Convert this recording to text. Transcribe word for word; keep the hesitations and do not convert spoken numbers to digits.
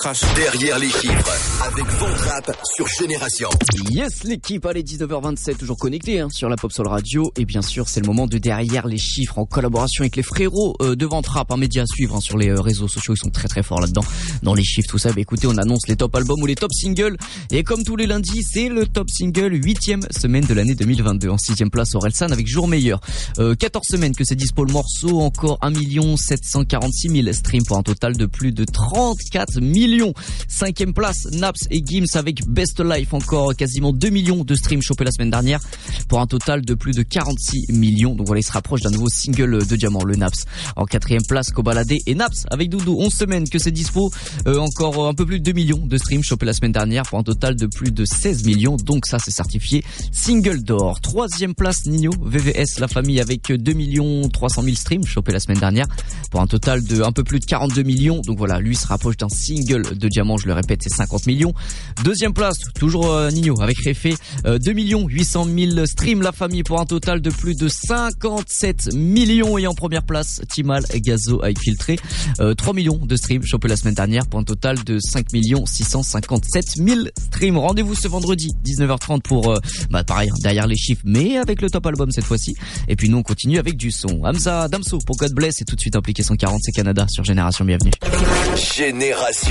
Crash. Derrière les chiffres, avec Von Trapp sur Génération. Yes, l'équipe, allez, dix-neuf heures vingt-sept, toujours connecté hein, sur la Pop Soul Radio. Et bien sûr, c'est le moment de Derrière les chiffres en collaboration avec les frérots euh, de Von Trapp, un média à suivre hein, sur les euh, réseaux sociaux. Ils sont très très forts là-dedans, dans les chiffres, tout ça. Bah, écoutez, on annonce les top albums ou les top singles. Et comme tous les lundis, c'est le top single, huitième semaine de l'année deux mille vingt-deux. En sixième place, Orelsan avec Jour Meilleur. Euh, quatorze semaines que c'est dispo le morceau, encore un million sept cent quarante-six mille streams pour un total de plus de trente-quatre millions. Cinquième place, Naps et Gims avec Best Life, encore quasiment deux millions de streams chopés la semaine dernière pour un total de plus de quarante-six millions. Donc voilà, il se rapproche d'un nouveau single de diamant, le Naps. En quatrième place, Kobalade et Naps avec Doudou, onze semaines que c'est dispo, euh, encore un peu plus de deux millions de streams chopés la semaine dernière pour un total de plus de seize millions. Donc ça, c'est certifié single d'or. Troisième place, Nino, V V S, la famille avec deux millions trois cent mille streams chopés la semaine dernière pour un total de un peu plus de quarante-deux millions. Donc voilà, lui se rapproche d'un single de diamant, je le répète, c'est cinquante millions. Deuxième place, toujours euh, Nino avec Réfé, euh, deux millions huit cent mille streams la famille pour un total de plus de cinquante-sept millions. Et en première place, Timal Gazo avec Filtré, euh, trois millions de streams chopés la semaine dernière pour un total de cinq millions six cent cinquante-sept mille streams. Rendez-vous ce vendredi dix-neuf heures trente pour euh, bah pareil, hein, derrière les chiffres, mais avec le top album cette fois-ci. Et puis nous on continue avec du son. Hamza Damso pour God Bless et tout de suite Implication quarante, c'est Canada sur Génération. Bienvenue. Génération.